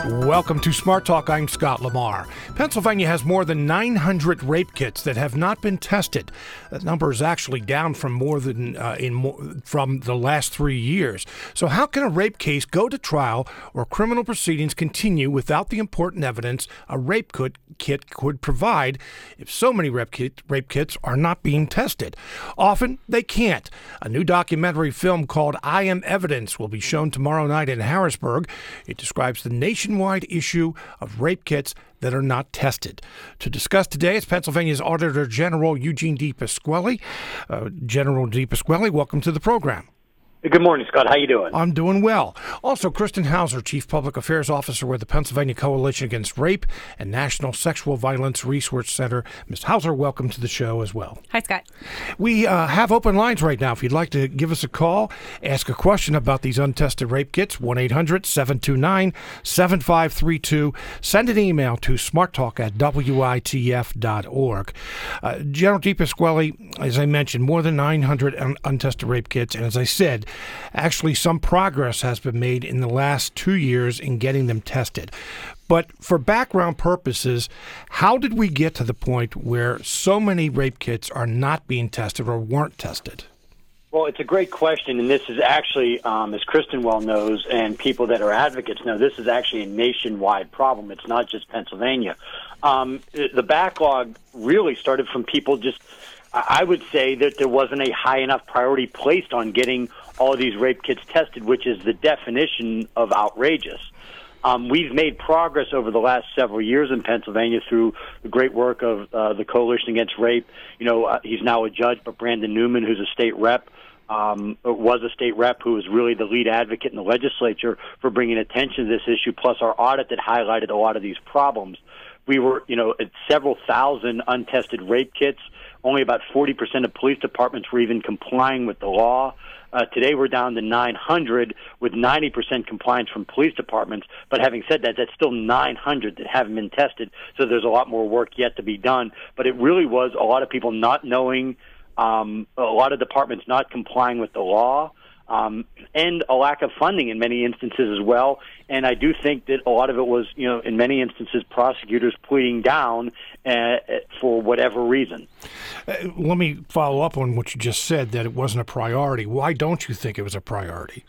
Welcome to Smart Talk. I'm Scott Lamar. Pennsylvania has more than 900 rape kits that have not been tested. That number is actually down from from the last 3 years. So how can a rape case go to trial or criminal proceedings continue without the important evidence a rape kit could provide if so many rape kits are not being tested? Often they can't. A new documentary film called I Am Evidence will be shown tomorrow night in Harrisburg. It describes the nationwide issue of rape kits that are not tested. To discuss today is Pennsylvania's Auditor General Eugene DePasquale. General DePasquale, welcome to the program. Good morning, Scott. How you doing? I'm doing well. Also, Kristen Hauser, Chief Public Affairs Officer with the Pennsylvania Coalition Against Rape and National Sexual Violence Resource Center. Ms. Hauser, welcome to the show as well. Hi, Scott. We have open lines right now. If you'd like to give us a call, ask a question about these untested rape kits, 1-800-729-7532. Send an email to smarttalk@witf.org. General DePasquale, as I mentioned, more than 900 untested rape kits, and as I said, actually, some progress has been made in the last 2 years in getting them tested. But for background purposes, how did we get to the point where so many rape kits are not being tested or weren't tested? Well, it's a great question, and this is actually, as Kristen well knows, and people that are advocates know, this is actually a nationwide problem. It's not just Pennsylvania. The backlog really started from people just, I would say that there wasn't a high enough priority placed on getting all of these rape kits tested, which is the definition of outrageous. We've made progress over the last several years in Pennsylvania through the great work of the Coalition Against Rape. He's now a judge, but Brandon Newman, who's a state rep, was a state rep who was really the lead advocate in the legislature for bringing attention to this issue, plus our audit that highlighted a lot of these problems. We were, at several thousand untested rape kits. Only about 40% of police departments were even complying with the law. Today we're down to 900 with 90% compliance from police departments. But having said that, that's still 900 that haven't been tested. So there's a lot more work yet to be done. But it really was a lot of people not knowing, a lot of departments not complying with the law, and a lack of funding in many instances as well. And I do think that a lot of it was, in many instances, prosecutors pleading down for whatever reason. Let me follow up on what you just said, that it wasn't a priority. Why don't you think it was a priority?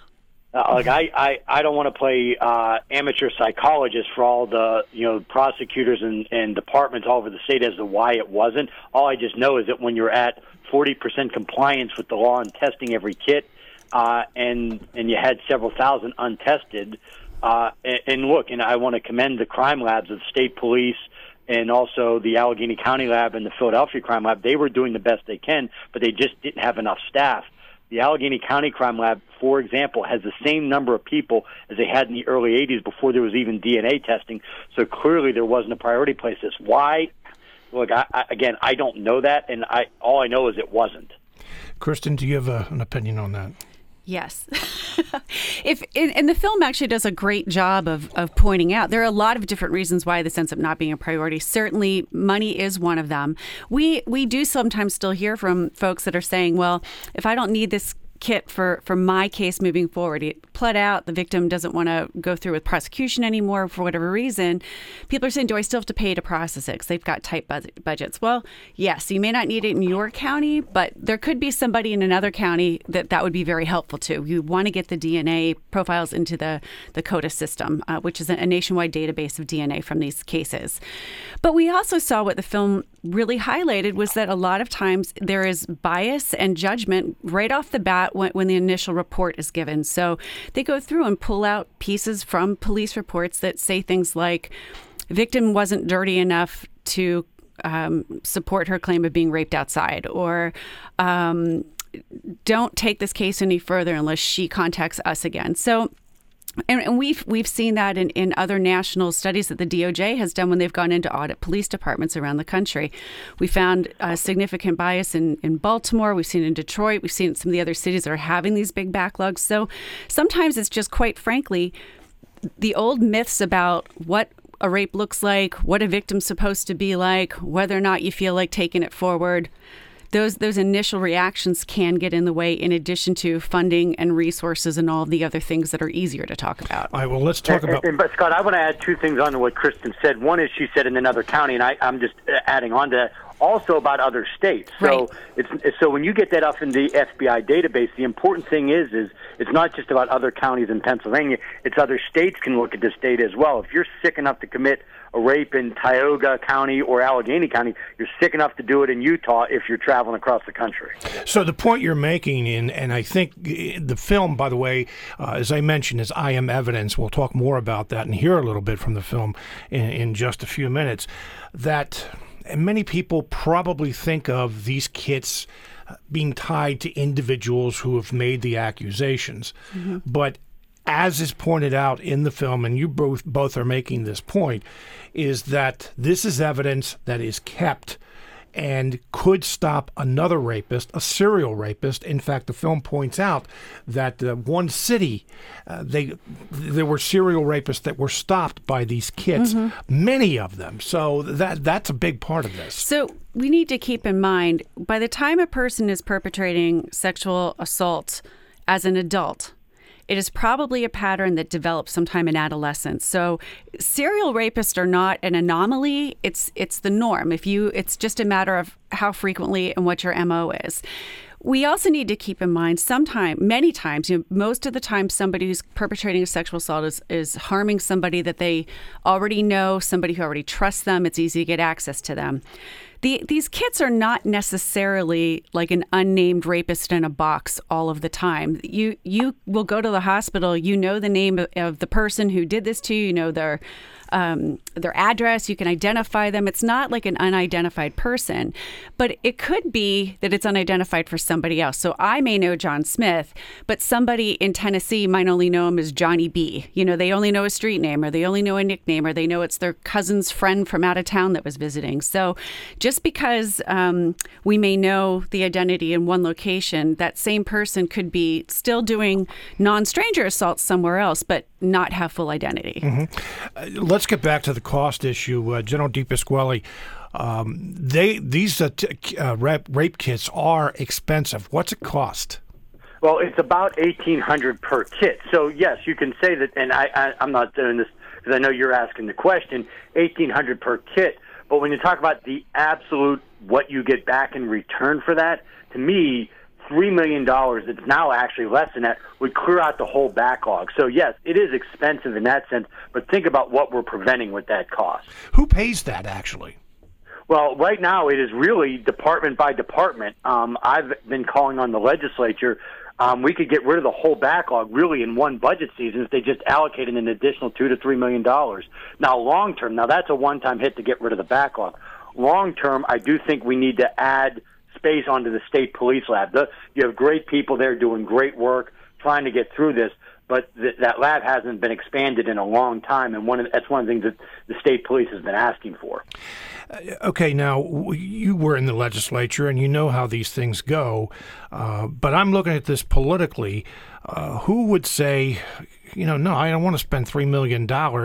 I don't want to play amateur psychologist for all the prosecutors and departments all over the state as to why it wasn't. All I just know is that when you're at 40% compliance with the law and testing every kit, and you had several thousand untested, and look, and I want to commend the crime labs of state police and also the Allegheny County lab and the Philadelphia crime lab. They were doing the best they can, but they just didn't have enough staff. The Allegheny County crime lab, for example, has the same number of people as they had in the early 80s before there was even DNA testing. So clearly there wasn't a priority place. This why? Look, I don't know that, and all I know is it wasn't. Kristen, do you have an opinion on that? Yes. And the film actually does a great job of pointing out there are a lot of different reasons why this ends up not being a priority. Certainly, money is one of them. We do sometimes still hear from folks that are saying, well, if I don't need this kit for my case moving forward, it pled out, the victim doesn't want to go through with prosecution anymore for whatever reason, people are saying, do I still have to pay to process it because they've got tight budgets? Well, yes, you may not need it in your county, but there could be somebody in another county that would be very helpful to. You want to get the DNA profiles into the CODIS system, which is a nationwide database of DNA from these cases. But we also saw what the film really highlighted was that a lot of times there is bias and judgment right off the bat when the initial report is given. So they go through and pull out pieces from police reports that say things like, victim wasn't dirty enough to support her claim of being raped outside, or don't take this case any further unless she contacts us again. So and we've seen that in other national studies that the DOJ has done when they've gone into audit police departments around the country. We found significant bias in Baltimore. We've seen it in Detroit. We've seen some of the other cities that are having these big backlogs. So sometimes it's just, quite frankly, the old myths about what a rape looks like, what a victim's supposed to be like, whether or not you feel like taking it forward. those initial reactions can get in the way, in addition to funding and resources and all the other things that are easier to talk about. All right, well, let's talk about... But Scott, I want to add two things on to what Kristen said. One is she said in another county, and I'm just adding on to that, also about other states. So so when you get that up in the FBI database, the important thing is it's not just about other counties in Pennsylvania. It's other states can look at this data as well. If you're sick enough to commit a rape in Tioga County or Allegheny County, you're sick enough to do it in Utah if you're traveling across the country. So the point you're making, and I think the film, by the way, as I mentioned, is I Am Evidence. We'll talk more about that and hear a little bit from the film in just a few minutes, that many people probably think of these kits being tied to individuals who have made the accusations. Mm-hmm. But as is pointed out in the film, and you both are making this point, is that this is evidence that is kept and could stop another rapist, a serial rapist. In fact, the film points out that one city, there were serial rapists that were stopped by these kits, many of them. So that's a big part of this. So we need to keep in mind, by the time a person is perpetrating sexual assault as an adult, it is probably a pattern that develops sometime in adolescence. So serial rapists are not an anomaly. It's the norm. It's just a matter of how frequently and what your MO is. We also need to keep in mind many times, most of the time somebody who's perpetrating a sexual assault is harming somebody that they already know, somebody who already trusts them. It's easy to get access to them. These kits are not necessarily like an unnamed rapist in a box all of the time. You will go to the hospital, you know the name of the person who did this to you, you know their address, you can identify them. It's not like an unidentified person, but it could be that it's unidentified for somebody else. So I may know John Smith, but somebody in Tennessee might only know him as Johnny B. They only know a street name, or they only know a nickname, or they know it's their cousin's friend from out of town that was visiting. So just because we may know the identity in one location, that same person could be still doing non-stranger assaults somewhere else, but not have full identity. Mm-hmm. Let's get back to the cost issue. General DePasquale, these rape kits are expensive. What's it cost? Well, it's about $1,800 per kit. So, yes, you can say that, and I'm not doing this because I know you're asking the question, $1,800 per kit. But when you talk about the absolute what you get back in return for that, to me, $3 million, it's now actually less than that, would clear out the whole backlog. So, yes, it is expensive in that sense, but think about what we're preventing with that cost. Who pays that, actually? Well, right now it is really department by department. I've been calling on the legislature. We could get rid of the whole backlog really in one budget season if they just allocated an additional $2 to $3 million. Now, long term, that's a one-time hit to get rid of the backlog. Long term, I do think we need to add space onto the state police lab. You have great people there doing great work, trying to get through this, but that lab hasn't been expanded in a long time, and that's one of the things that the state police has been asking for. Okay, now, you were in the legislature, and you know how these things go, but I'm looking at this politically. Who would say, no, I don't want to spend $3 million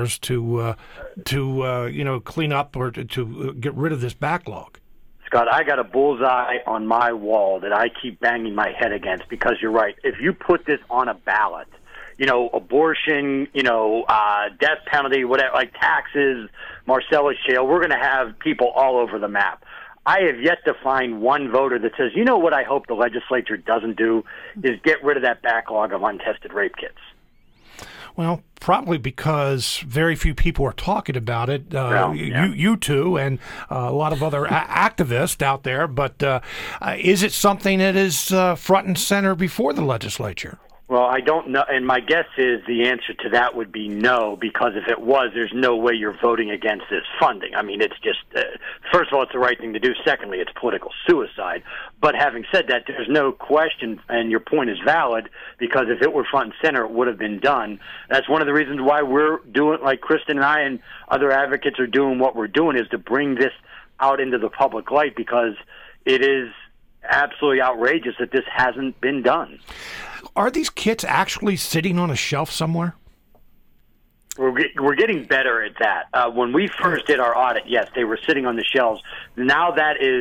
to clean up or to get rid of this backlog? Scott, I got a bullseye on my wall that I keep banging my head against because you're right. If you put this on a ballot, abortion, death penalty, whatever, like taxes, Marcellus Shale, we're going to have people all over the map. I have yet to find one voter that says, what I hope the legislature doesn't do is get rid of that backlog of untested rape kits. Well, probably because very few people are talking about it. You two and a lot of other activists out there. But is it something that is front and center before the legislature? Well, I don't know, and my guess is the answer to that would be no, because if it was, there's no way you're voting against this funding. I mean, it's just, first of all, it's the right thing to do. Secondly, it's political suicide. But having said that, there's no question, and your point is valid, because if it were front and center, it would have been done. That's one of the reasons why we're doing, like Kristen and I and other advocates are doing what we're doing, is to bring this out into the public light, because it is absolutely outrageous that this hasn't been done. Are these kits actually sitting on a shelf somewhere? We're getting better at that. When we first did our audit, yes, they were sitting on the shelves. Now that is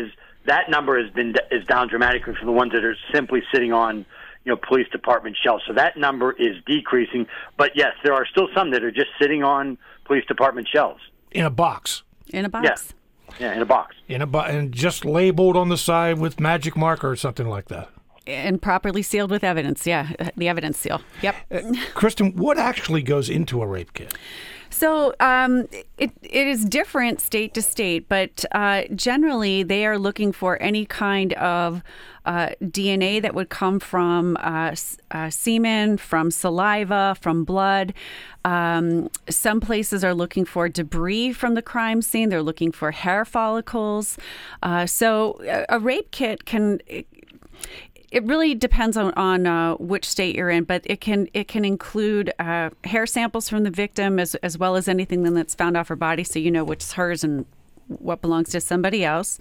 that number is down dramatically from the ones that are simply sitting on police department shelves. So that number is decreasing. But yes, there are still some that are just sitting on police department shelves in a box. In a box. Yeah, in a box. And just labeled on the side with magic marker or something like that. And properly sealed with evidence. Yeah, the evidence seal. Yep. Kristen, what actually goes into a rape kit? So it is different state to state, but generally they are looking for any kind of DNA that would come from semen, from saliva, from blood. Some places are looking for debris from the crime scene. They're looking for hair follicles. So a rape kit can... It really depends on which state you're in, but it can include hair samples from the victim as well as anything then that's found off her body, so you know which is hers and what belongs to somebody else.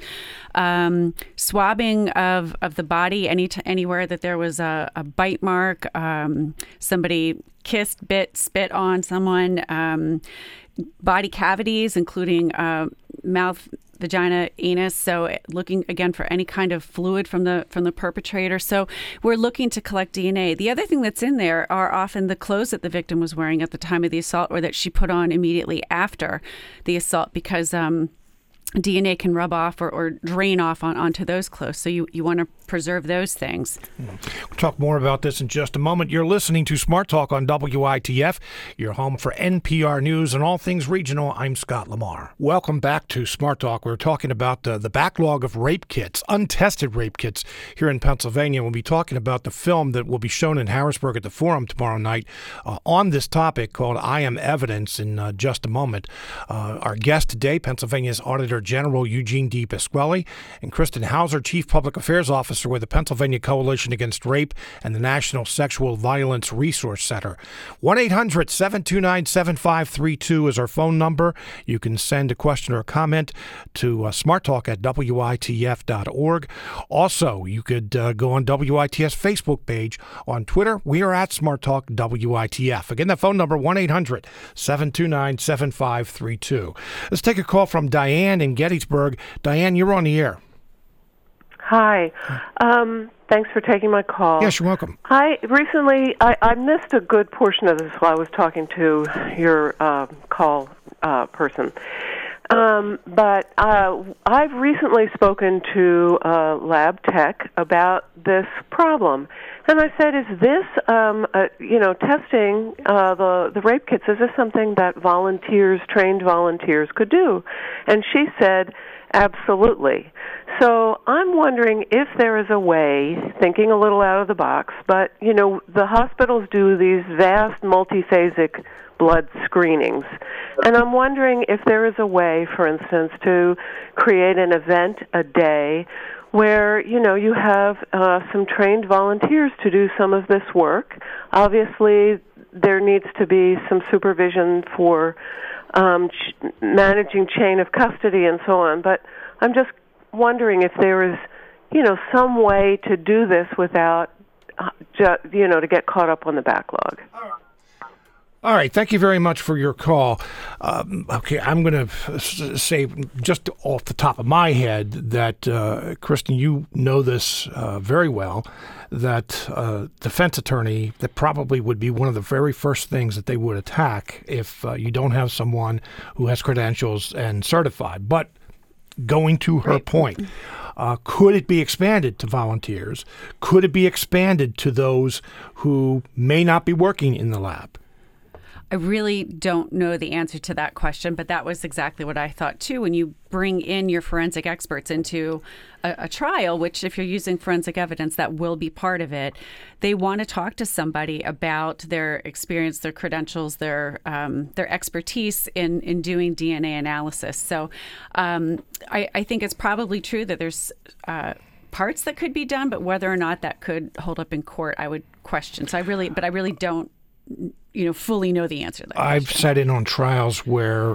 Swabbing of the body anywhere that there was a bite mark, somebody kissed, bit, spit on someone, body cavities, including mouth, vagina, anus. So looking again for any kind of fluid from the perpetrator. So we're looking to collect DNA. The other thing that's in there are often the clothes that the victim was wearing at the time of the assault or that she put on immediately after the assault, because DNA can rub off or drain off onto those clothes. So you want to preserve those things. We'll talk more about this in just a moment. You're listening to Smart Talk on WITF, your home for NPR News and all things regional. I'm Scott Lamar. Welcome back to Smart Talk. We're talking about the backlog of rape kits, untested rape kits here in Pennsylvania. We'll be talking about the film that will be shown in Harrisburg at the Forum tomorrow night on this topic called I Am Evidence in just a moment. Our guest today, Pennsylvania's Auditor General Eugene D. Pasquale, and Kristen Hauser, Chief Public Affairs Officer with the Pennsylvania Coalition Against Rape and the National Sexual Violence Resource Center. 1-800-729-7532 is our phone number. You can send a question or a comment to smarttalk@witf.org. Also, you could go on WITF's Facebook page. On Twitter, we are at Smart Talk WITF. Again, the phone number, 1-800-729-7532. Let's take a call from Diane in Gettysburg. Diane, you're on the air. Hi. Thanks for taking my call. Yes, you're welcome. I missed a good portion of this while I was talking to your call person. But I've recently spoken to lab tech about this problem. And I said, is this, testing the rape kits, is this something that trained volunteers could do? And she said, absolutely. So I'm wondering if there is a way, thinking a little out of the box, but, the hospitals do these vast multiphasic blood screenings. And I'm wondering if there is a way, for instance, to create an event a day where, you have some trained volunteers to do some of this work. Obviously, there needs to be some supervision for managing chain of custody and so on. But I'm just wondering if there is, some way to do this without, to get caught up on the backlog. All right. Thank you very much for your call. Okay, I'm going to say just off the top of my head that, Kristen, you know this very well, that defense attorney, that probably would be one of the very first things that they would attack if you don't have someone who has credentials and certified. But going to her point, could it be expanded to volunteers? Could it be expanded to those who may not be working in the lab? I really don't know the answer to that question, but that was exactly what I thought too. When you bring in your forensic experts into a trial, which if you're using forensic evidence, that will be part of it, they want to talk to somebody about their experience, their credentials, their expertise in doing DNA analysis. So I think it's probably true that there's parts that could be done, but whether or not that could hold up in court, I would question. So I really don't fully know the answer to that I've question. sat in on trials where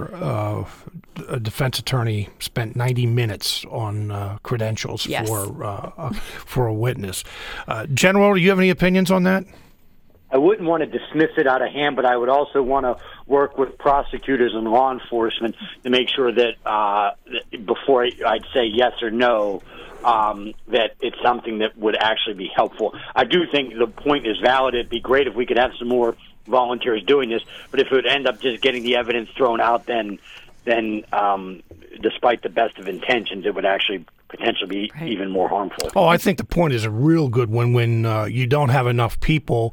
a defense attorney spent 90 minutes on credentials Yes. for a witness. General, do you have any opinions on that? I wouldn't want to dismiss it out of hand, but I would also want to work with prosecutors and law enforcement to make sure that before I'd say yes or no, that it's something that would actually be helpful. I do think the point is valid. It'd be great if we could have some more volunteers doing this, but if it would end up just getting the evidence thrown out, then despite the best of intentions, it would actually potentially be even more harmful. Oh, I think the point is a real good one when you don't have enough people,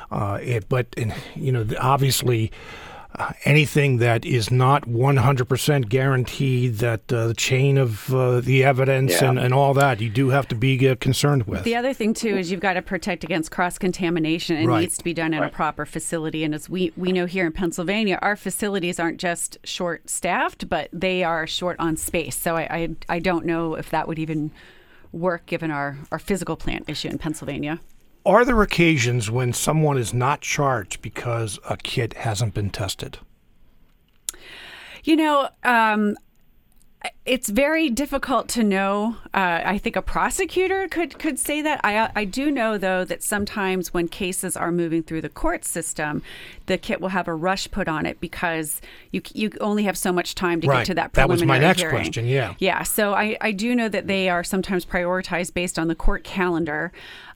obviously anything that is not 100% guaranteed, that the chain of the evidence and all that, you do have to be concerned with. The other thing, too, is you've got to protect against cross-contamination. It needs to be done in a proper facility. And as we know here in Pennsylvania, our facilities aren't just short-staffed, but they are short on space. So I don't know if that would even work given our physical plant issue in Pennsylvania. Are there occasions when someone is not charged because a kit hasn't been tested? It's very difficult to know. I think a prosecutor could say that. I do know, though, that sometimes when cases are moving through the court system, the kit will have a rush put on it because you only have so much time to get to that preliminary hearing. That was my next question, yeah. Yeah, so I do know that they are sometimes prioritized based on the court calendar.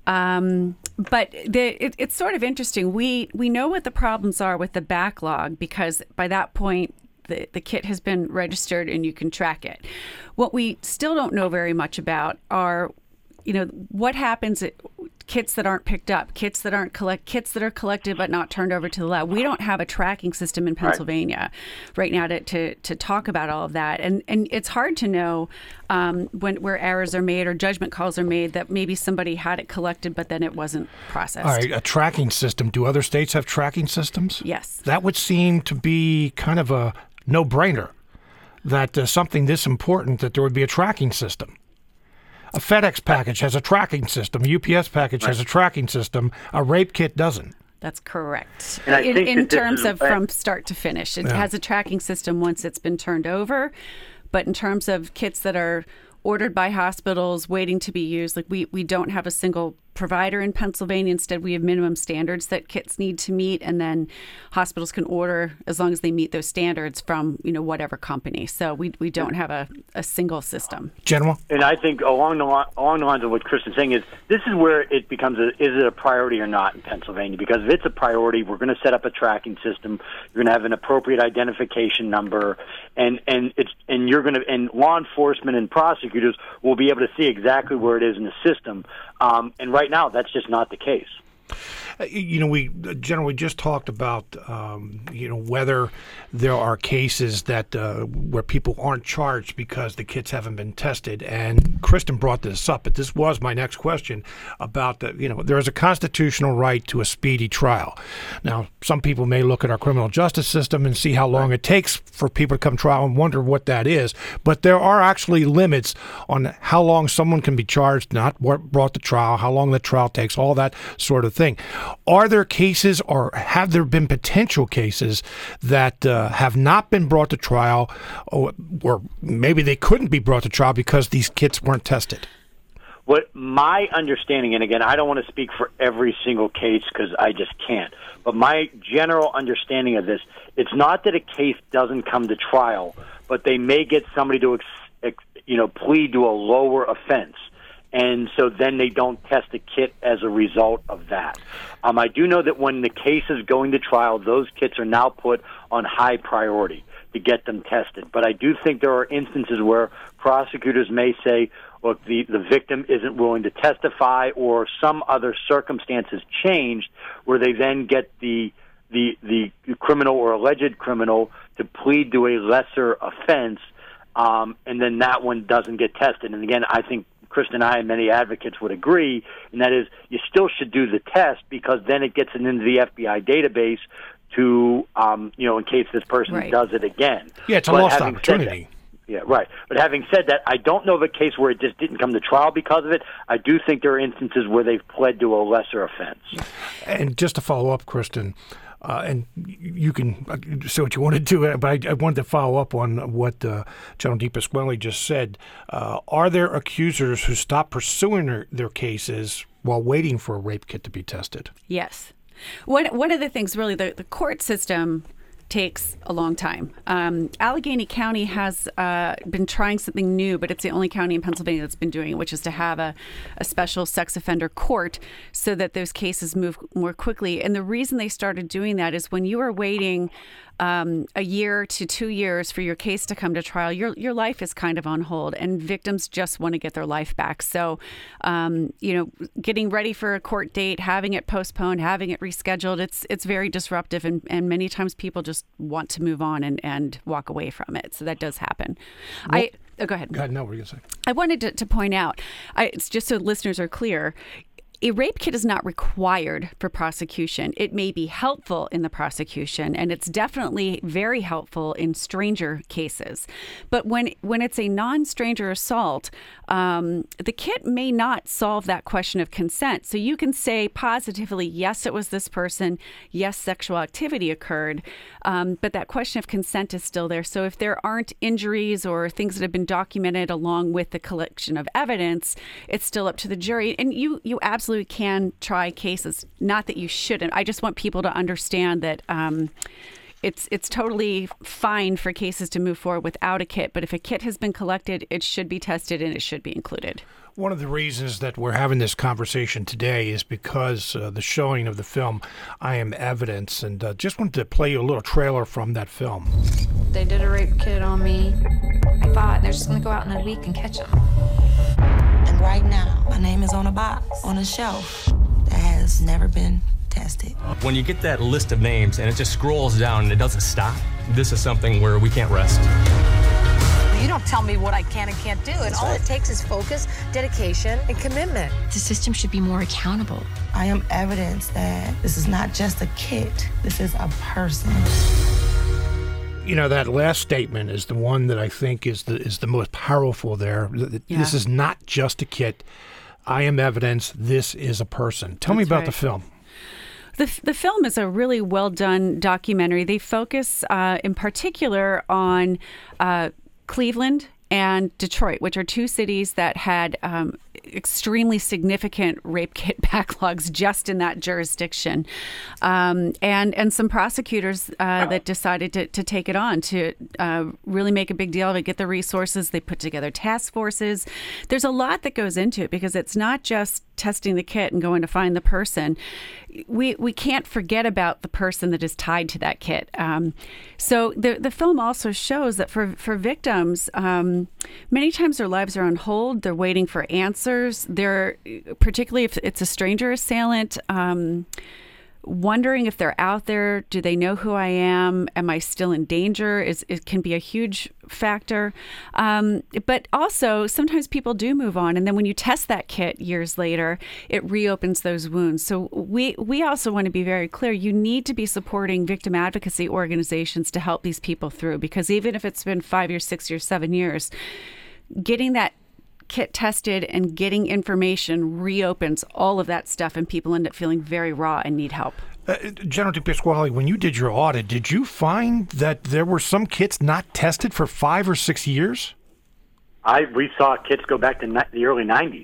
But it's sort of interesting. We know what the problems are with the backlog because by that point, the kit has been registered and you can track it. What we still don't know very much about are, what happens at kits that aren't picked up, kits that are collected but not turned over to the lab. We don't have a tracking system in Pennsylvania right now to talk about all of that. And it's hard to know where errors are made or judgment calls are made that maybe somebody had it collected but then it wasn't processed. All right, a tracking system. Do other states have tracking systems? Yes. That would seem to be kind of a no-brainer, that something this important, that there would be a tracking system. A FedEx package has a tracking system. A UPS package has a tracking system. A rape kit doesn't. That's correct. In terms of from start to finish. It has a tracking system once it's been turned over. But in terms of kits that are ordered by hospitals waiting to be used, like we don't have a single provider in Pennsylvania. Instead, we have minimum standards that kits need to meet, and then hospitals can order as long as they meet those standards from whatever company. So we don't have a single system. General? And I think along the lines of what Kristen's saying is this is where it becomes is it a priority or not in Pennsylvania? Because if it's a priority, we're going to set up a tracking system. You're going to have an appropriate identification number, and law enforcement and prosecutors will be able to see exactly where it is in the system. And right now, that's just not the case. We generally just talked about, whether there are cases that where people aren't charged because the kits haven't been tested. And Kristen brought this up, but this was my next question about there is a constitutional right to a speedy trial. Now, some people may look at our criminal justice system and see how long it takes for people to come to trial and wonder what that is. But there are actually limits on how long someone can be charged, not brought to trial, how long the trial takes, all that sort of thing. Are there cases, or have there been potential cases that have not been brought to trial, or maybe they couldn't be brought to trial because these kits weren't tested? What my understanding, and again, I don't want to speak for every single case because I just can't, but my general understanding of this, it's not that a case doesn't come to trial, but they may get somebody to plead to a lower offense. And so then they don't test the kit as a result of that. I do know that when the case is going to trial, those kits are now put on high priority to get them tested. But I do think there are instances where prosecutors may say, look, the victim isn't willing to testify, or some other circumstances changed where they then get the criminal or alleged criminal to plead to a lesser offense, and then that one doesn't get tested. And again, I think Kristen and I and many advocates would agree, and that is you still should do the test because then it gets it into the FBI database to, in case this person does it again. Yeah, it's a lost opportunity. Yeah, right. But having said that, I don't know of a case where it just didn't come to trial because of it. I do think there are instances where they've pled to a lesser offense. And just to follow up, Kristen, and you can say what you want to do, but I wanted to follow up on what General DePasquale just said. Are there accusers who stop pursuing their cases while waiting for a rape kit to be tested? Yes. One of the things, really, the court system takes a long time. Allegheny County has been trying something new, but it's the only county in Pennsylvania that's been doing it, which is to have a special sex offender court so that those cases move more quickly. And the reason they started doing that is when you are waiting a year to 2 years for your case to come to trial, your life is kind of on hold, and victims just want to get their life back. So, getting ready for a court date, having it postponed, having it rescheduled, it's very disruptive, and many times people just want to move on and walk away from it. So that does happen. Well, go ahead. Go ahead. No, what are you going to say? I wanted to point out, it's just so listeners are clear, a rape kit is not required for prosecution. It may be helpful in the prosecution, and it's definitely very helpful in stranger cases. But when it's a non-stranger assault, the kit may not solve that question of consent. So you can say positively, yes, it was this person, yes, sexual activity occurred, but that question of consent is still there. So if there aren't injuries or things that have been documented along with the collection of evidence, it's still up to the jury. And you absolutely can try cases. Not that you shouldn't. I just want people to understand that it's totally fine for cases to move forward without a kit. But if a kit has been collected, it should be tested and it should be included. One of the reasons that we're having this conversation today is because the showing of the film I Am Evidence, and just wanted to play you a little trailer from that film. They did a rape kit on me. I thought they're just going to go out in a week and catch him. And right now, my name is on a box, on a shelf, that has never been tested. When you get that list of names and it just scrolls down and it doesn't stop, this is something where we can't rest. You don't tell me what I can and can't do, and all it takes is focus, dedication, and commitment. The system should be more accountable. I am evidence that this is not just a kit, this is a person. You know, that last statement is the one that I think is the most powerful there. Yeah. This is not just a kit. I am evidence. This is a person. Tell me about the film. The film is a really well done documentary. They focus in particular on Cleveland and Detroit, which are two cities that had extremely significant rape kit backlogs just in that jurisdiction, and some prosecutors that decided to take it on, to really make a big deal of it, get the resources. They put together task forces. There's a lot that goes into it because it's not just testing the kit and going to find the person. We can't forget about the person that is tied to that kit. So the film also shows that for victims, many times their lives are on hold. They're waiting for answers. They're, particularly if it's a stranger assailant, wondering if they're out there. Do they know who I am? Am I still in danger? It can be a huge factor. But also, sometimes people do move on. And then when you test that kit years later, it reopens those wounds. So we also want to be very clear. You need to be supporting victim advocacy organizations to help these people through. Because even if it's been 5 years, 6 years, 7 years, getting that kit tested and getting information reopens all of that stuff, and people end up feeling very raw and need help. General DePasquale, when you did your audit, did you find that there were some kits not tested for 5 or 6 years? We saw kits go back to the early 90s.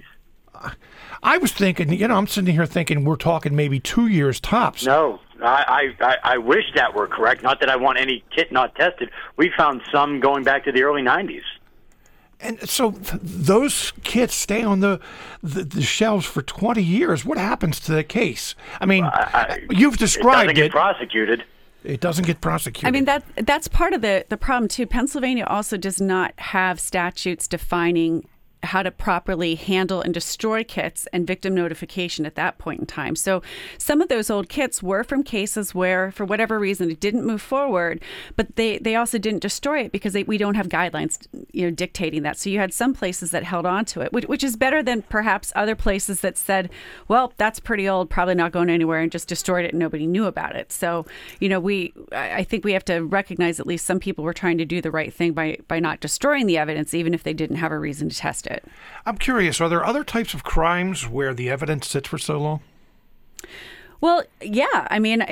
I was thinking, I'm sitting here thinking we're talking maybe 2 years tops. No, I wish that were correct. Not that I want any kit not tested. We found some going back to the early 90s. And so those kits stay on the shelves for 20 years. What happens to the case? I mean, you've described it. It doesn't get prosecuted. It doesn't get prosecuted. I mean, that's part of the problem, too. Pennsylvania also does not have statutes defining how to properly handle and destroy kits and victim notification at that point in time. So some of those old kits were from cases where, for whatever reason, it didn't move forward, but they also didn't destroy it because we don't have guidelines, dictating that. So you had some places that held on to it, which is better than perhaps other places that said, well, that's pretty old, probably not going anywhere, and just destroyed it and nobody knew about it. So, I think we have to recognize at least some people were trying to do the right thing by not destroying the evidence, even if they didn't have a reason to test it. I'm curious, are there other types of crimes where the evidence sits for so long? Well, yeah. I mean,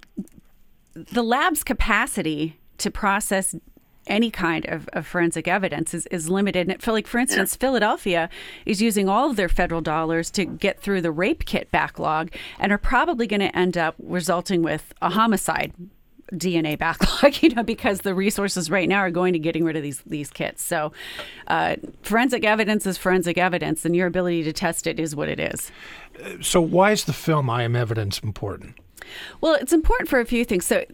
the lab's capacity to process any kind of forensic evidence is limited. And for instance, Philadelphia is using all of their federal dollars to get through the rape kit backlog and are probably going to end up resulting with a homicide DNA backlog, because the resources right now are going to getting rid of these kits. So forensic evidence is forensic evidence, and your ability to test it is what it is. So why is the film I Am Evidence important? Well, it's important for a few things. So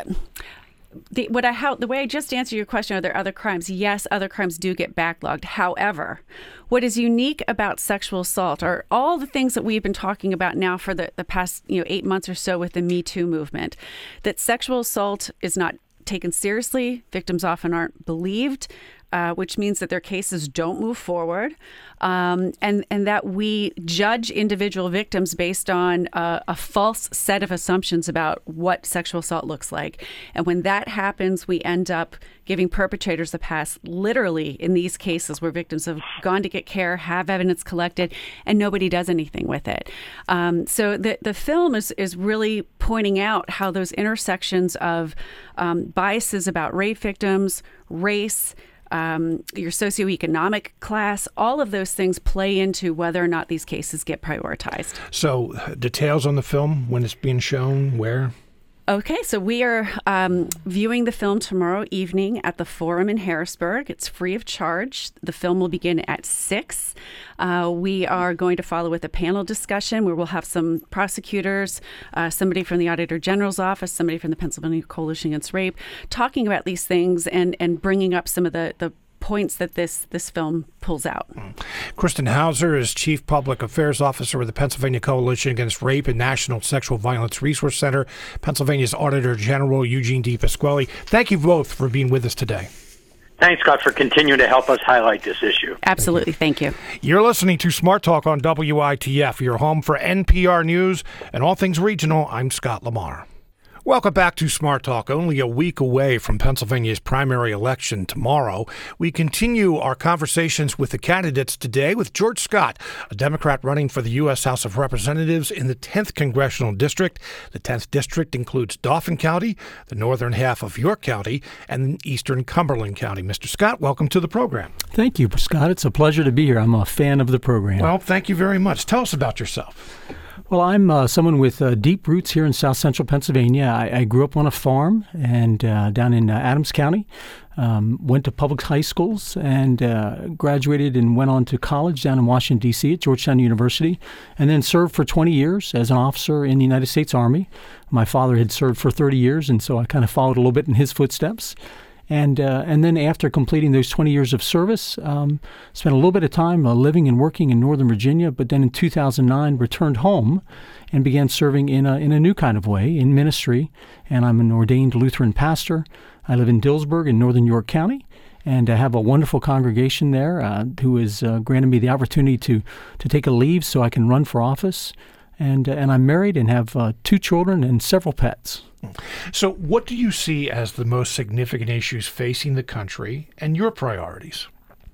the way I just answered your question, are there other crimes? Yes, other crimes do get backlogged. However, what is unique about sexual assault are all the things that we've been talking about now for the past 8 months or so with the Me Too movement, that sexual assault is not taken seriously. Victims often aren't believed, which means that their cases don't move forward, and that we judge individual victims based on a false set of assumptions about what sexual assault looks like. And when that happens, we end up giving perpetrators a pass, literally in these cases where victims have gone to get care, have evidence collected, and nobody does anything with it. So the film is really pointing out how those intersections of biases about rape victims, race, your socioeconomic class, all of those things play into whether or not these cases get prioritized. So details on the film, when it's being shown, where? Okay, so we are viewing the film tomorrow evening at the Forum in Harrisburg. It's free of charge. The film will begin at 6. We are going to follow with a panel discussion where we'll have some prosecutors, somebody from the Auditor General's office, somebody from the Pennsylvania Coalition Against Rape, talking about these things and bringing up some of the points that this film pulls out. Kristen Hauser is Chief Public Affairs Officer with the Pennsylvania Coalition Against Rape and National Sexual Violence Resource Center, Pennsylvania's Auditor General Eugene DePasquale. Thank you both for being with us today. Thanks, Scott, for continuing to help us highlight this issue. Absolutely. Thank you. You're listening to Smart Talk on WITF, your home for NPR News and all things regional. I'm Scott Lamar. Welcome back to Smart Talk. Only a week away from Pennsylvania's primary election tomorrow, we continue our conversations with the candidates today with George Scott, a Democrat running for the U.S. House of Representatives in the 10th Congressional District. The 10th District includes Dauphin County, the northern half of York County, and eastern Cumberland County. Mr. Scott, welcome to the program. Thank you, Scott. It's a pleasure to be here. I'm a fan of the program. Well, thank you very much. Tell us about yourself. Well, I'm someone with deep roots here in South Central Pennsylvania. I grew up on a farm and down in Adams County. Went to public high schools and graduated and went on to college down in Washington, D.C. at Georgetown University, and then served for 20 years as an officer in the United States Army. My father had served for 30 years, and so I kind of followed a little bit in his footsteps. And then after completing those 20 years of service, spent a little bit of time living and working in Northern Virginia, but then in 2009 returned home and began serving in a new kind of way, in ministry. And I'm an ordained Lutheran pastor. I live in Dillsburg in Northern York County, and I have a wonderful congregation there who has granted me the opportunity to take a leave so I can run for office. And I'm married and have 2 children and several pets. So what do you see as the most significant issues facing the country and your priorities?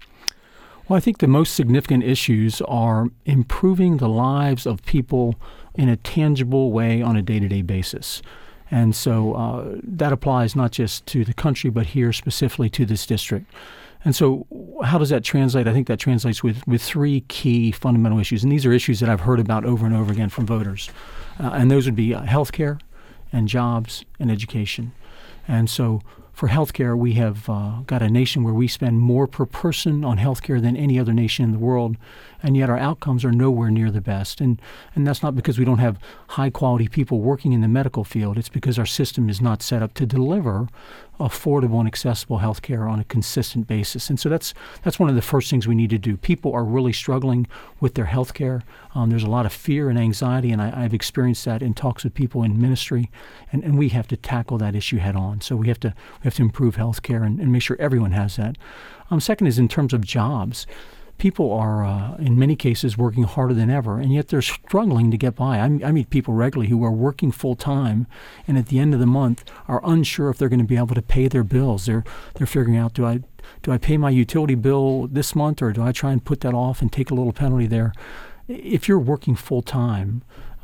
Well, I think the most significant issues are improving the lives of people in a tangible way on a day-to-day basis. And so that applies not just to the country, but here specifically to this district. And so how does that translate? I think that translates with 3 key fundamental issues. And these are issues that I've heard about over and over again from voters. And those would be health care and jobs and education. And so for healthcare, we have got a nation where we spend more per person on healthcare than any other nation in the world, and yet our outcomes are nowhere near the best. And that's not because we don't have high-quality people working in the medical field. It's because our system is not set up to deliver affordable and accessible healthcare on a consistent basis. And so that's one of the first things we need to do. People are really struggling with their healthcare. There's a lot of fear and anxiety, and I've experienced that in talks with people in ministry, and we have to tackle that issue head on. So we have to improve healthcare and make sure everyone has that. Second is in terms of jobs. People are, in many cases, working harder than ever, and yet they're struggling to get by. I meet people regularly who are working full-time, and at the end of the month are unsure if they're going to be able to pay their bills. They're figuring out, do I pay my utility bill this month, or do I try and put that off and take a little penalty there? If you're working full-time,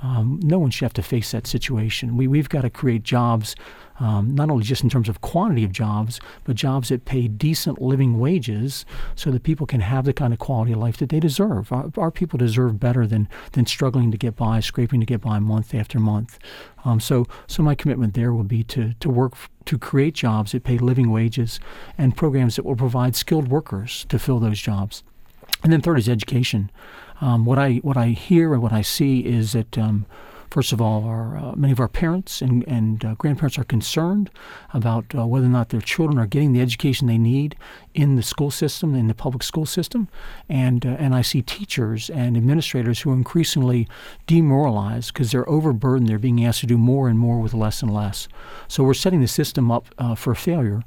no one should have to face that situation. We've got to create jobs, not only just in terms of quantity of jobs, but jobs that pay decent living wages so that people can have the kind of quality of life that they deserve. Our people deserve better than struggling to get by, scraping to get by month after month. So my commitment there will be to work to create jobs that pay living wages and programs that will provide skilled workers to fill those jobs. And then third is education. What I hear and what I see is that, first of all, many of our parents and grandparents are concerned about whether or not their children are getting the education they need in the school system, in the public school system. And I see teachers and administrators who are increasingly demoralized because they're overburdened. They're being asked to do more and more with less and less. So we're setting the system up for failure.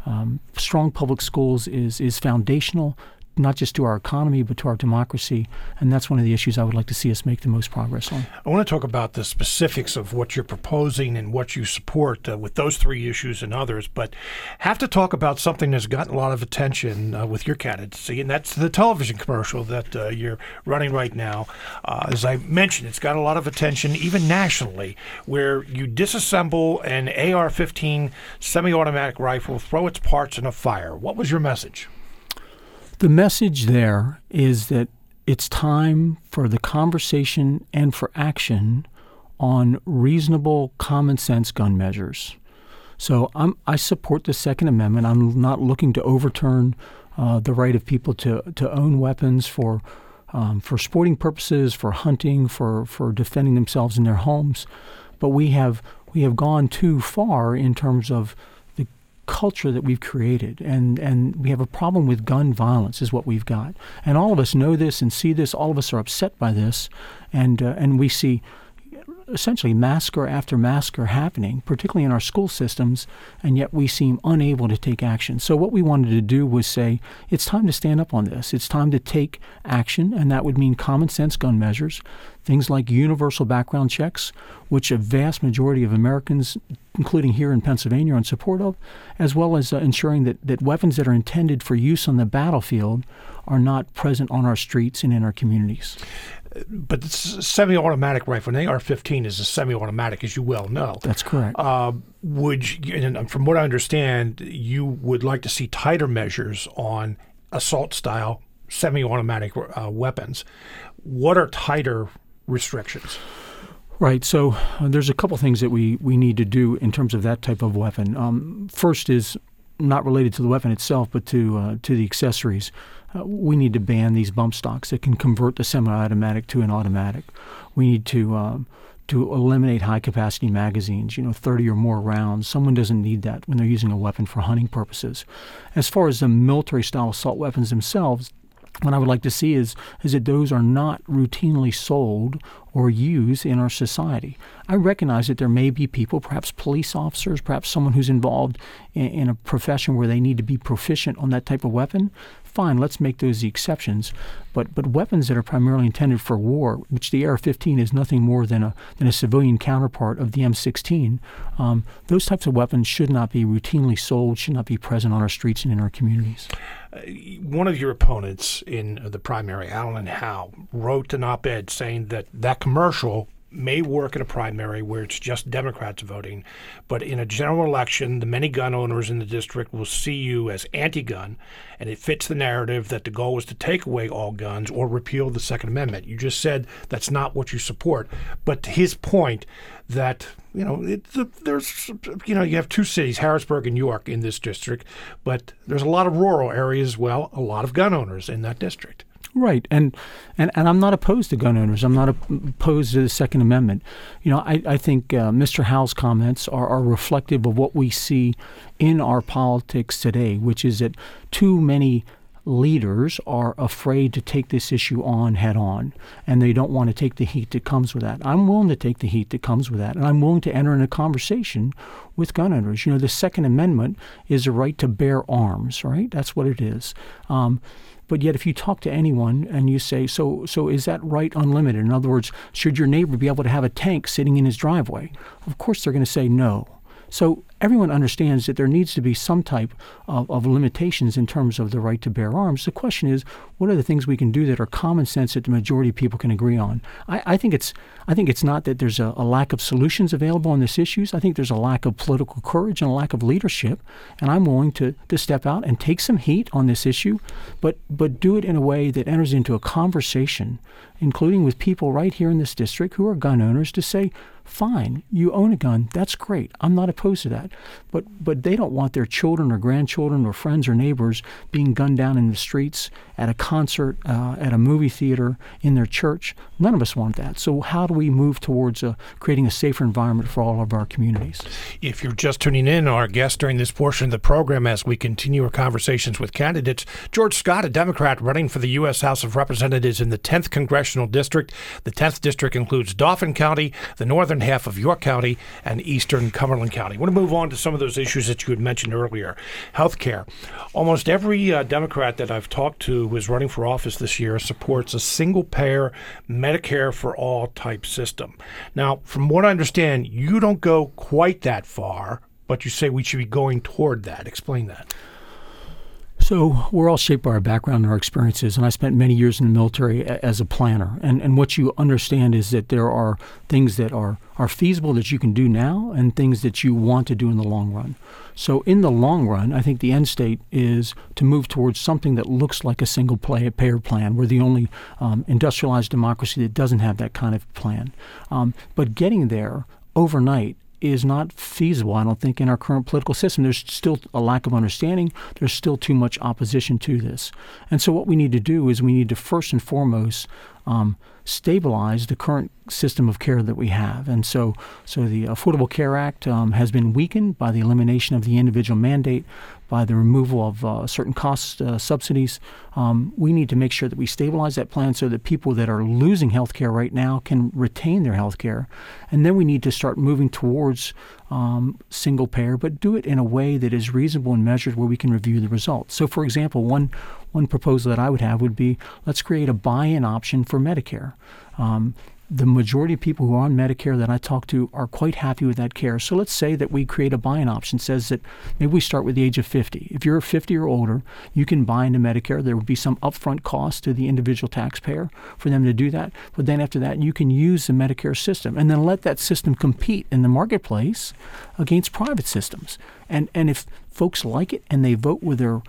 Strong public schools is foundational, not just to our economy, but to our democracy. And that's one of the issues I would like to see us make the most progress on. I want to talk about the specifics of what you're proposing and what you support with those three issues and others, but have to talk about something that's gotten a lot of attention with your candidacy, and that's the television commercial that you're running right now. As I mentioned, it's got a lot of attention, even nationally, where you disassemble an AR-15 semi-automatic rifle, throw its parts in a fire. What was your message? The message there is that it's time for the conversation and for action on reasonable, common sense gun measures. So I support the Second Amendment. I'm not looking to overturn the right of people to own weapons for sporting purposes, for hunting, for defending themselves in their homes. But we have gone too far in terms of culture that we've created, and we have a problem with gun violence is what we've got. And all of us know this and see this. All of us are upset by this, and we see essentially massacre after massacre happening, particularly in our school systems, and yet we seem unable to take action. So what we wanted to do was say, it's time to stand up on this. It's time to take action, and that would mean common sense gun measures, things like universal background checks, which a vast majority of Americans, including here in Pennsylvania, are in support of, as well as ensuring that weapons that are intended for use on the battlefield are not present on our streets and in our communities. But the semi-automatic rifle, an AR-15 is a semi-automatic, as you well know. That's correct. And from what I understand, you would like to see tighter measures on assault-style semi-automatic weapons. What are tighter restrictions? Right. So there's a couple things that we need to do in terms of that type of weapon. First is not related to the weapon itself, but to the accessories. We need to ban these bump stocks that can convert the semi-automatic to an automatic. We need to eliminate high-capacity magazines, 30 or more rounds. Someone doesn't need that when they're using a weapon for hunting purposes. As far as the military-style assault weapons themselves, what I would like to see is that those are not routinely sold or used in our society. I recognize that there may be people, perhaps police officers, perhaps someone who's involved in a profession where they need to be proficient on that type of weapon. Fine, let's make those the exceptions. But weapons that are primarily intended for war, which the AR-15 is nothing more than a civilian counterpart of the M16, those types of weapons should not be routinely sold, should not be present on our streets and in our communities. One of your opponents in the primary, Alan Howe, wrote an op-ed saying that commercial may work in a primary where it's just Democrats voting, but in a general election, the many gun owners in the district will see you as anti-gun, and it fits the narrative that the goal is to take away all guns or repeal the Second Amendment. You just said that's not what you support, but to his point that you have two cities, Harrisburg and York, in this district, but there's a lot of rural areas as well, a lot of gun owners in that district. Right, and I'm not opposed to gun owners. I'm not opposed to the Second Amendment. I think Mr. Howe's comments are reflective of what we see in our politics today, which is that too many leaders are afraid to take this issue on head on, and they don't want to take the heat that comes with that. I'm willing to take the heat that comes with that, and I'm willing to enter in a conversation with gun owners. The Second Amendment is a right to bear arms, right? That's what it is. But yet if you talk to anyone and you say, so is that right unlimited? In other words, should your neighbor be able to have a tank sitting in his driveway? Of course they're going to say no. So everyone understands that there needs to be some type of limitations in terms of the right to bear arms. The question is, what are the things we can do that are common sense that the majority of people can agree on? I think it's not that there's a lack of solutions available on this issues. I think there's a lack of political courage and a lack of leadership, and I'm willing to step out and take some heat on this issue, but do it in a way that enters into a conversation, including with people right here in this district who are gun owners, to say, fine, you own a gun, that's great. I'm not opposed to that. But they don't want their children or grandchildren or friends or neighbors being gunned down in the streets, at a concert, at a movie theater, in their church. None of us want that. So how do we move towards creating a safer environment for all of our communities? If you're just tuning in, our guest during this portion of the program as we continue our conversations with candidates, George Scott, a Democrat running for the U.S. House of Representatives in the 10th Congressional District. The 10th District includes Dauphin County, the northern half of York County, and eastern Cumberland County. I want to move on to some of those issues that you had mentioned earlier. Healthcare. Almost every Democrat that I've talked to who is running for office this year supports a single-payer Medicare for all type system. Now, from what I understand, you don't go quite that far, but you say we should be going toward that. Explain that. So we're all shaped by our background and our experiences, and I spent many years in the military as a planner. And what you understand is that there are things that are feasible that you can do now and things that you want to do in the long run. So in the long run, I think the end state is to move towards something that looks like a single-payer plan. We're the only industrialized democracy that doesn't have that kind of plan. But getting there overnight is not feasible, I don't think, in our current political system. There's still a lack of understanding. There's still too much opposition to this. And so what we need to do is we need to first and foremost stabilize the current system of care that we have. And so the Affordable Care Act has been weakened by the elimination of the individual mandate, by the removal of certain cost subsidies. We need to make sure that we stabilize that plan so that people that are losing health care right now can retain their health care. And then we need to start moving towards single payer, but do it in a way that is reasonable and measured where we can review the results. So, for example, one proposal that I would have would be, let's create a buy-in option for Medicare. The majority of people who are on Medicare that I talk to are quite happy with that care. So let's say that we create a buy-in option, says that maybe we start with the age of 50. If you're 50 or older, you can buy into Medicare. There would be some upfront cost to the individual taxpayer for them to do that. But then after that, you can use the Medicare system and then let that system compete in the marketplace against private systems. And if folks like it and they vote with their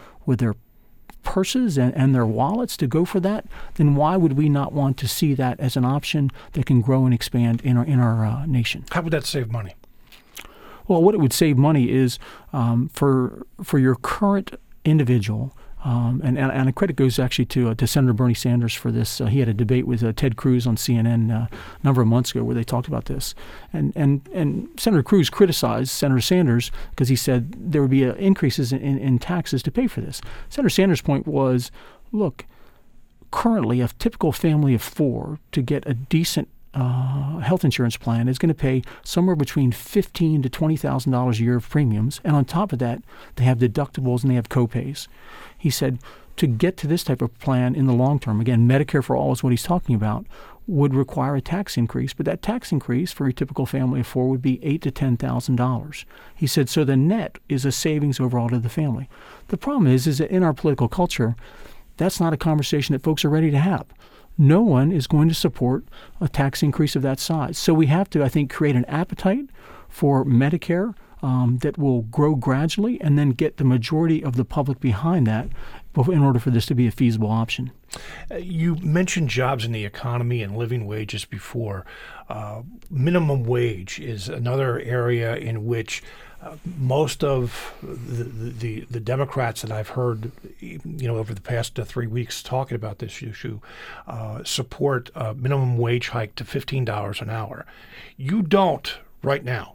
purses and their wallets to go for that, then why would we not want to see that as an option that can grow and expand in our nation? How would that save money? Well, what it would save money is for your current individual, and the credit goes actually to Senator Bernie Sanders for this. He had a debate with Ted Cruz on CNN a number of months ago where they talked about this. And Senator Cruz criticized Senator Sanders because he said there would be increases in taxes to pay for this. Senator Sanders' point was, look, currently a typical family of four to get a decent health insurance plan is going to pay somewhere between $15,000 to $20,000 a year of premiums. And on top of that, they have deductibles and they have copays. He said to get to this type of plan in the long term, again, Medicare for all is what he's talking about, would require a tax increase. But that tax increase for a typical family of four would be $8,000 to $10,000. He said, so the net is a savings overall to the family. The problem is that in our political culture, that's not a conversation that folks are ready to have. No one is going to support a tax increase of that size. So we have to, I think, create an appetite for Medicare that will grow gradually and then get the majority of the public behind that in order for this to be a feasible option. You mentioned jobs in the economy and living wages before. Minimum wage is another area in which most of the Democrats that I've heard, over the past 3 weeks talking about this issue, support a minimum wage hike to $15 an hour. You don't right now.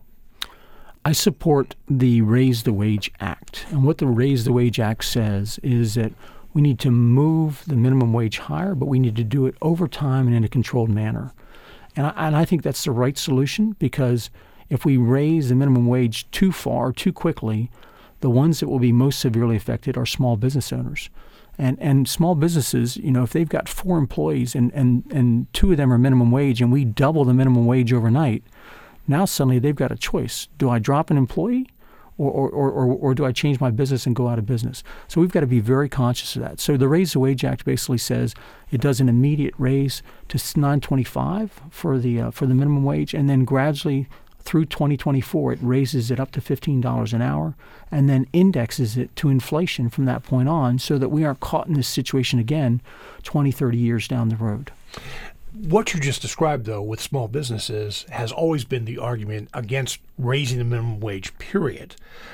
I support the Raise the Wage Act. And what the Raise the Wage Act says is that we need to move the minimum wage higher, but we need to do it over time and in a controlled manner. And I think that's the right solution, because if we raise the minimum wage too far, too quickly, the ones that will be most severely affected are small business owners. And small businesses, if they've got 4 employees and 2 of them are minimum wage and we double the minimum wage overnight, now suddenly they've got a choice. Do I drop an employee or do I change my business and go out of business? So we've got to be very conscious of that. So the Raise the Wage Act basically says it does an immediate raise to $9.25 for the minimum wage, and then gradually through 2024 it raises it up to $15 an hour, and then indexes it to inflation from that point on, so that we aren't caught in this situation again 20, 30 years down the road. What you just described, though, with small businesses has always been the argument against raising the minimum wage, period.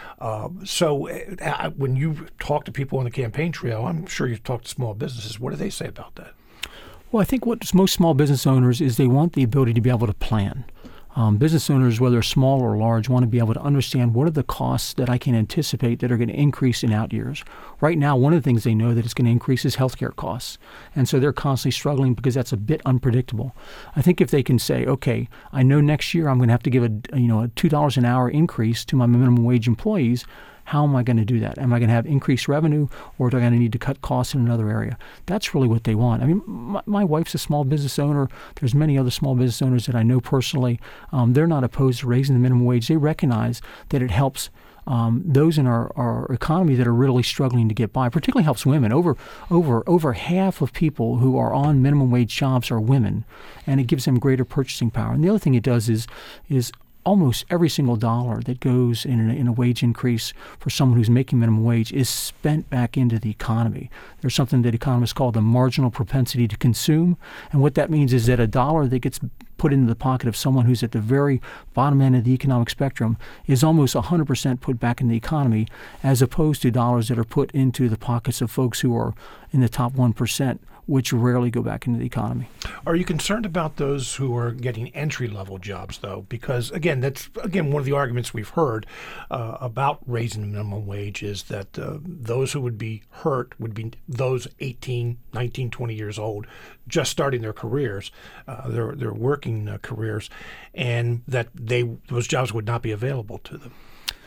So when you talk to people on the campaign trail, I'm sure you've talked to small businesses. What do they say about that? Well, I think what most small business owners is they want the ability to be able to plan. Business owners, whether small or large, want to be able to understand what are the costs that I can anticipate that are going to increase in out years. Right now, one of the things they know that it's going to increase is healthcare costs. And so they're constantly struggling because that's a bit unpredictable. I think if they can say, okay, I know next year I'm going to have to give a $2 an hour increase to my minimum wage employees, how am I going to do that? Am I going to have increased revenue, or do I going to need to cut costs in another area? That's really what they want. I mean, my wife's a small business owner. There's many other small business owners that I know personally. They're not opposed to raising the minimum wage. They recognize that it helps those in our economy that are really struggling to get by. Particularly helps women. Over half of people who are on minimum wage jobs are women, and it gives them greater purchasing power. And the other thing it does is almost every single dollar that goes in a wage increase for someone who's making minimum wage is spent back into the economy. There's something that economists call the marginal propensity to consume. And what that means is that a dollar that gets put into the pocket of someone who's at the very bottom end of the economic spectrum is almost 100% put back in the economy, as opposed to dollars that are put into the pockets of folks who are in the top 1%, which rarely go back into the economy. Are you concerned about those who are getting entry-level jobs, though? Because, that's one of the arguments we've heard about raising the minimum wage is that those who would be hurt would be those 18, 19, 20 years old, just starting their careers, their working careers, and that those jobs would not be available to them.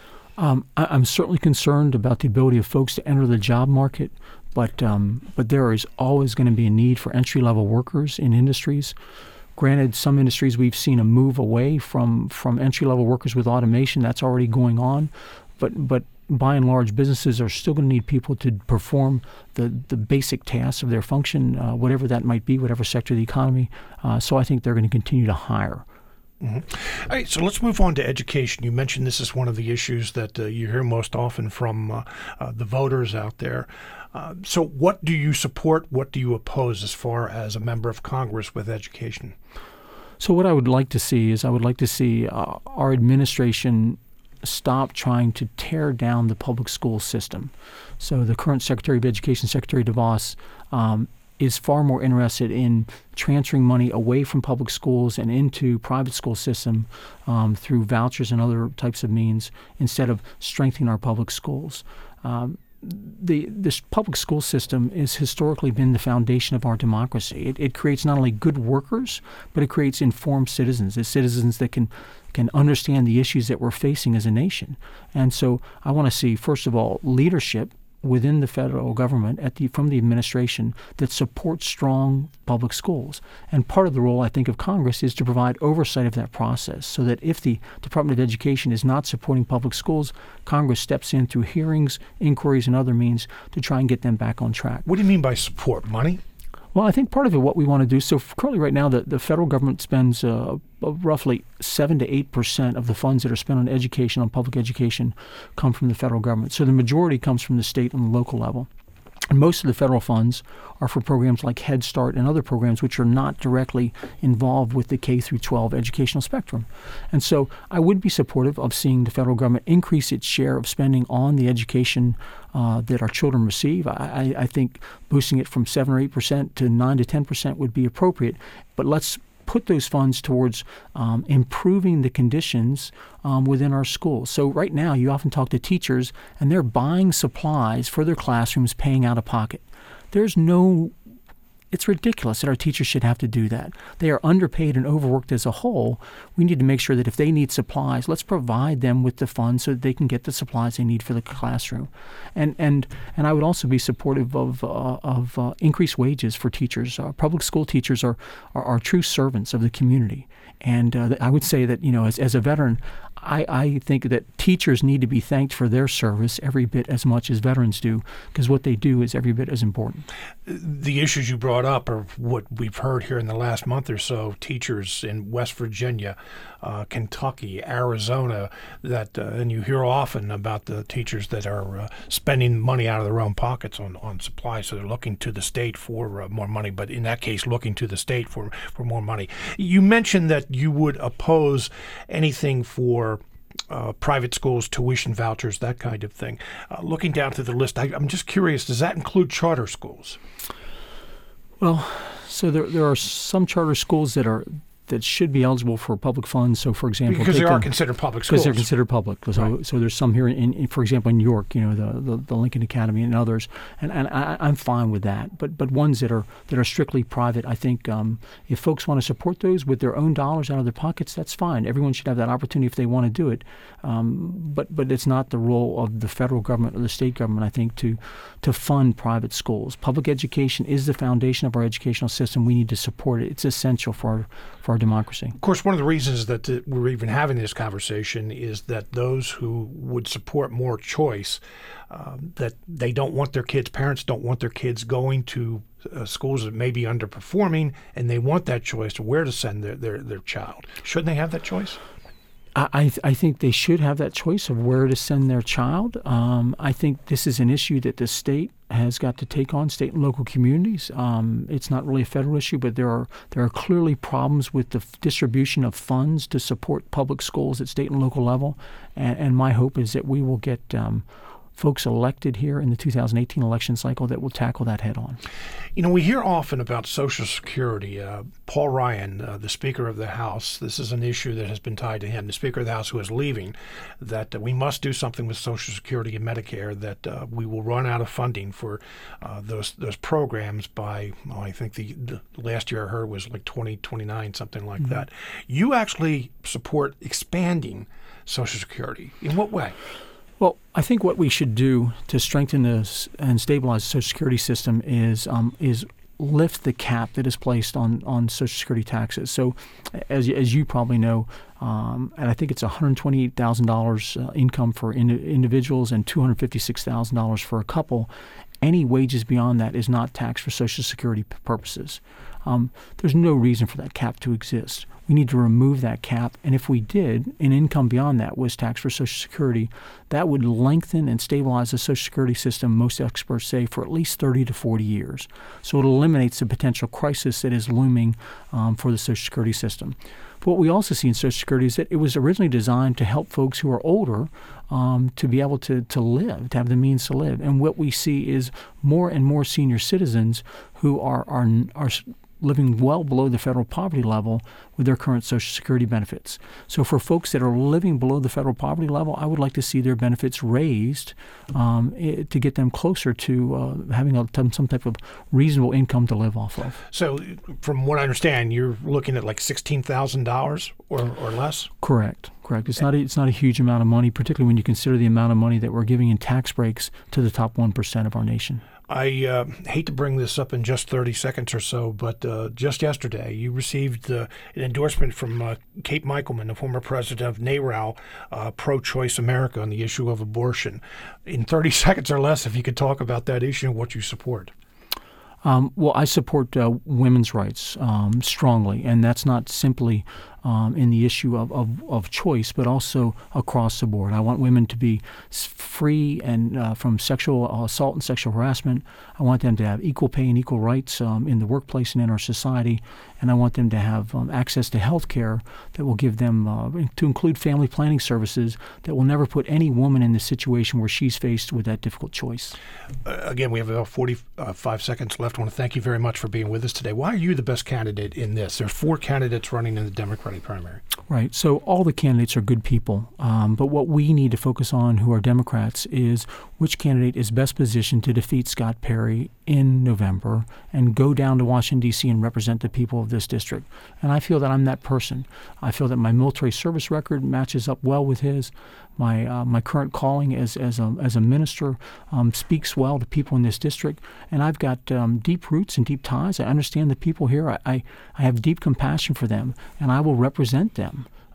I'm certainly concerned about the ability of folks to enter the job market. But there is always going to be a need for entry-level workers in industries. Granted, some industries we've seen a move away from entry-level workers with automation. That's already going on. But by and large, businesses are still going to need people to perform the basic tasks of their function, whatever that might be, whatever sector of the economy. So I think they're going to continue to hire. Mm-hmm. All right, so let's move on to education. You mentioned this is one of the issues that you hear most often from the voters out there. So what do you support? What do you oppose as far as a member of Congress with education? So what I would like to see is our administration stop trying to tear down the public school system. So the current Secretary of Education, Secretary DeVos, is far more interested in transferring money away from public schools and into private school system through vouchers and other types of means, instead of strengthening our public schools. This public school system has historically been the foundation of our democracy. It creates not only good workers, but it creates informed citizens, citizens that can understand the issues that we're facing as a nation. And so I want to see, first of all, leadership within the federal government from the administration that supports strong public schools. And part of the role, I think, of Congress is to provide oversight of that process, so that if the Department of Education is not supporting public schools, Congress steps in through hearings, inquiries, and other means to try and get them back on track. What do you mean by support? Money? Well, I think part of it, what we want to do, so currently right now the federal government spends roughly 7 to 8% of the funds that are spent on education, on public education, come from the federal government. So the majority comes from the state and the local level. And most of the federal funds are for programs like Head Start and other programs which are not directly involved with the K through 12 educational spectrum. And so I would be supportive of seeing the federal government increase its share of spending on the education that our children receive. I think boosting it from 7 or 8% to 9 to 10% would be appropriate. But let's put those funds towards improving the conditions within our schools. So right now, you often talk to teachers, and they're buying supplies for their classrooms, paying out of pocket. It's ridiculous that our teachers should have to do that. They are underpaid and overworked as a whole. We need to make sure that if they need supplies, let's provide them with the funds so that they can get the supplies they need for the classroom. And I would also be supportive of increased wages for teachers. Public school teachers are true servants of the community. And I would say that, as a veteran, I think that teachers need to be thanked for their service every bit as much as veterans do, because what they do is every bit as important. The issues you brought up are what we've heard here in the last month or so. Teachers in West Virginia, Kentucky, Arizona, and you hear often about the teachers that are spending money out of their own pockets on supplies, so they're looking to the state for more money, but in that case, looking to the state for more money. You mentioned that you would oppose anything for private schools, tuition vouchers, that kind of thing. Looking down through the list, I'm just curious, does that include charter schools? Well, so there are some charter schools that should be eligible for public funds. So, for example, because they are considered public schools. Because they're considered public. So, right. So there's some here in, for example, in New York, the Lincoln Academy and others, and I'm fine with that. But ones that are strictly private, I think if folks want to support those with their own dollars out of their pockets, that's fine. Everyone should have that opportunity if they want to do it. But it's not the role of the federal government or the state government, I think, to fund private schools. Public education is the foundation of our educational system. We need to support it. It's essential for our democracy. Of course, one of the reasons that we're even having this conversation is that those who would support more choice, that they don't want their kids, parents don't want their kids going to schools that may be underperforming, and they want that choice to where to send their child. Shouldn't they have that choice? I think they should have that choice of where to send their child. I think this is an issue that the state has got to take on, state and local communities. It's not really a federal issue, but there are clearly problems with the distribution of funds to support public schools at state and local level. And my hope is that we will get folks elected here in the 2018 election cycle that will tackle that head on. We hear often about Social Security. Paul Ryan, the Speaker of the House, this is an issue that has been tied to him, the Speaker of the House who is leaving, that we must do something with Social Security and Medicare, that we will run out of funding for those programs by, I think the last year I heard was like 2029, something like Mm-hmm. that. You actually support expanding Social Security. In what way? Well, I think what we should do to strengthen this and stabilize the Social Security system is lift the cap that is placed on Social Security taxes. So, as you probably know, and I think it's $128,000 income for individuals and $256,000 for a couple. Any wages beyond that is not taxed for Social Security purposes. There's no reason for that cap to exist. We need to remove that cap, and if we did, an income beyond that was taxed for Social Security, that would lengthen and stabilize the Social Security system, most experts say, for at least 30 to 40 years. So it eliminates the potential crisis that is looming for the Social Security system. But what we also see in Social Security is that it was originally designed to help folks who are older to be able to live, to have the means to live. And what we see is more and more senior citizens who are living well below the federal poverty level with their current Social Security benefits. So for folks that are living below the federal poverty level, I would like to see their benefits raised to get them closer to having some type of reasonable income to live off of. So from what I understand, you're looking at like $16,000 or less? Correct. It's not a huge amount of money, particularly when you consider the amount of money that we're giving in tax breaks to the top 1% of our nation. I hate to bring this up in just 30 seconds or so, but just yesterday you received an endorsement from Kate Michelman, the former president of NARAL, Pro-Choice America, on the issue of abortion. In 30 seconds or less, if you could talk about that issue and what you support. Well, I support women's rights strongly, and that's not simply in the issue of choice, but also across the board. I want women to be free and from sexual assault and sexual harassment. I want them to have equal pay and equal rights in the workplace and in our society, and I want them to have access to health care that will give them, to include family planning services that will never put any woman in the situation where she's faced with that difficult choice. Again, we have about 45 seconds left. I want to thank you very much for being with us today. Why are you the best candidate in this? There are 4 candidates running in the Democratic primary. Right. So all the candidates are good people. But what we need to focus on, who are Democrats, is which candidate is best positioned to defeat Scott Perry in November and go down to Washington, D.C. and represent the people of this district. And I feel that I'm that person. I feel that my military service record matches up well with his. My current calling as a minister speaks well to people in this district, and I've got deep roots and deep ties. I understand the people here. I have deep compassion for them, and I will represent them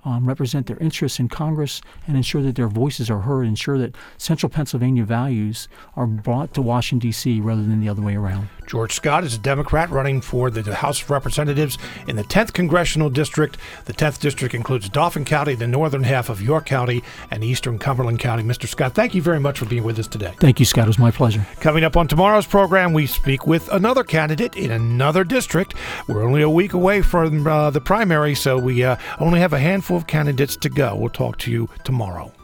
represent their interests in Congress, and ensure that their voices are heard, ensure that Central Pennsylvania values are brought to Washington, D.C. rather than the other way around. George Scott is a Democrat running for the House of Representatives in the 10th Congressional District. The 10th District includes Dauphin County, the northern half of York County, and eastern Cumberland County. Mr. Scott, thank you very much for being with us today. Thank you, Scott. It was my pleasure. Coming up on tomorrow's program, we speak with another candidate in another district. We're only a week away from the primary, so we only have a handful of candidates to go. We'll talk to you tomorrow.